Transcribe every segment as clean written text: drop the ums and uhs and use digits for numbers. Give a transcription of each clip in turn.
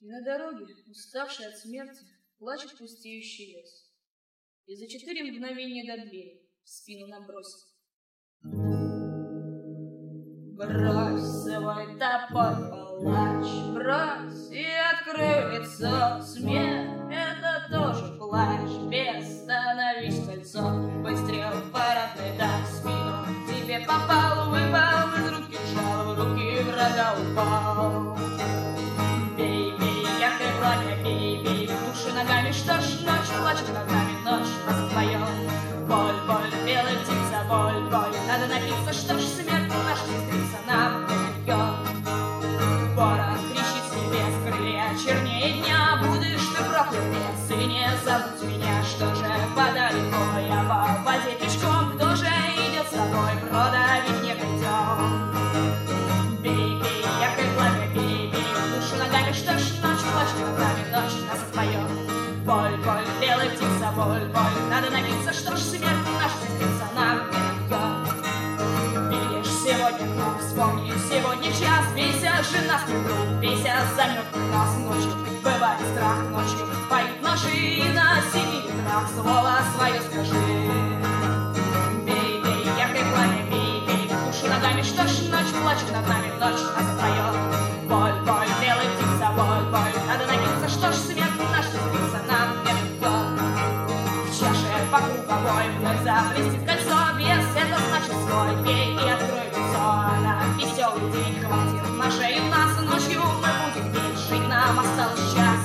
И на дороге, уставший от смерти, плачет пустеющий лес. И за 4 мгновения до двери в спину набросит. Брось свой топор, палач, брось, и откроется смех. Это тоже плач, без становись кольцом. Выстрел парадный, да, в спину тебе попал, выпал из рук кинжал, в руки врага упал. Бей, бей, яркое пламя, бей, бей, в душу ногами, что ж, ночь плачет ногами, ночь нас вдвоем. Боль, боль, белая птица, боль, боль, надо напиться, что ж, смерть наша сестрица нам дает. Ворон кричит с небес, крылья чернее дня, будешь ты проклят лес, и не забудь меня, что же подалеко, я по воде пешком, кто же идет с тобой, продавить не пойдем. Бей, бей, яркое пламя, бей, бей, в душу ногами, что ж, ночь плачет ногами, ночь нас вдвоем. Боль, боль, белая птица, боль, боль, надо напиться, что ж, смерть наша сестрица нам не дает. Видишь, сегодня круг, вспомни, сегодня час, бейся же нас кругу, бейся за мертвый нас ночью, бывает страх ночью, поют ножи и на 7 ветрах слово свое скажи. Бей, бей, яркое пламя, бей, бей, в душу ногами, что ж, ночь плачет над нами, ночь нас вдвоем. Боль, боль, белая птица, боль, боль, надо напиться, что ж, смерть наша сестрица нам не дает. В чаше по круговой вновь заблестит кольцо, без это значит свой, бей и открой лицо. На веселый день хватит на шею нас, ночью мы будем петь, жить нам осталось час.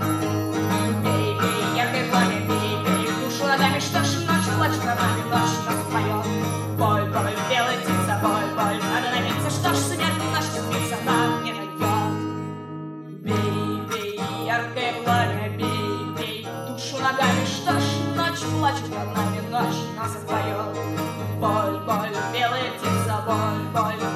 Бей, бей, яркое пламя, бей, бей, в душу ногами, что ж, ночь плачет над нами, ночь нас вдвоем. Боль, боль, белая птица, боль, боль, надо напиться, что ж, смерть наша сестрица нам не дает. Бей, бей, яркое пламя, бей, бей, в душу ногами, что ж, ночь плачет над нами, ночь нас вдвоем. Боль, боль, белая птица, боль, боль,